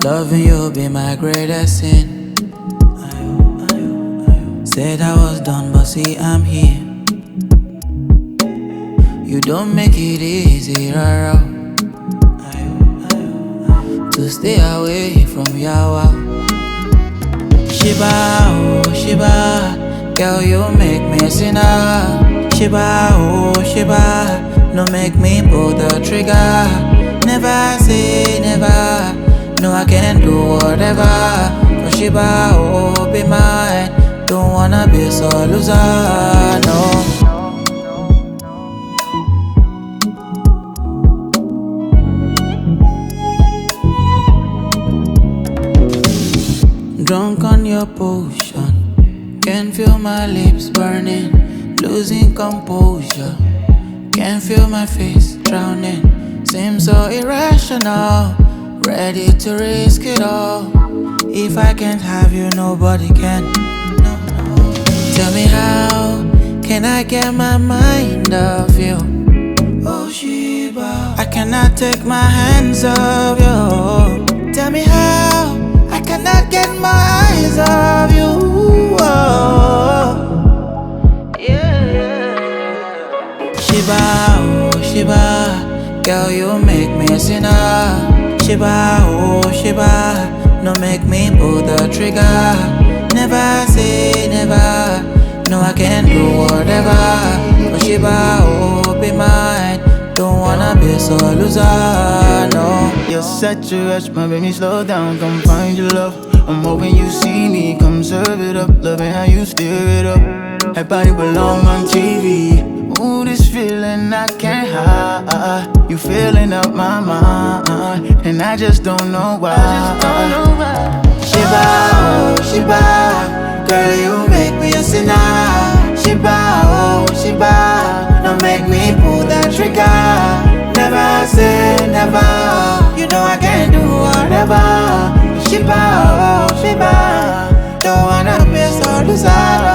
Loving you be my greatest sin. Said I was done, but see I'm here. You don't make it easy, rara, to stay away from Yawa. Shiba, oh Shiba, girl you make me a sinner. Shiba, oh Shiba, no make me pull the trigger. Never say never, no I can do whatever. For Shiba, oh be mine, don't wanna be so loser, no. Drunk on your potion, can feel my lips burning, losing composure. Can feel my face drowning, seems so irrational. Ready to risk it all. If I can't have you, nobody can. No, no. Tell me how can I get my mind off you? Oh Shiba, I cannot take my hands off you. Tell me how I cannot get my eyes off you. Oh, yeah. Shiba, oh Shiba, girl you make me a sinner. Shiba, oh Shiba, no make me pull the trigger. Never say never, no I can do whatever. For Shiba, oh be mine, don't wanna be so loser, no. You're such a rush, my baby, slow down, come find your love. I'm hoping you see me, come serve it up. Loving how you stir it up. That body belong on TV. Ooh, this feeling I can't hide. You filling up my mind, and I just don't know why. Shiba, oh Shiba, girl you make me a sinner. Shiba, oh Shiba, don't make me pull that trigger. Never say never, you know I can do whatever. Shiba, oh Shiba, don't wanna be so loser.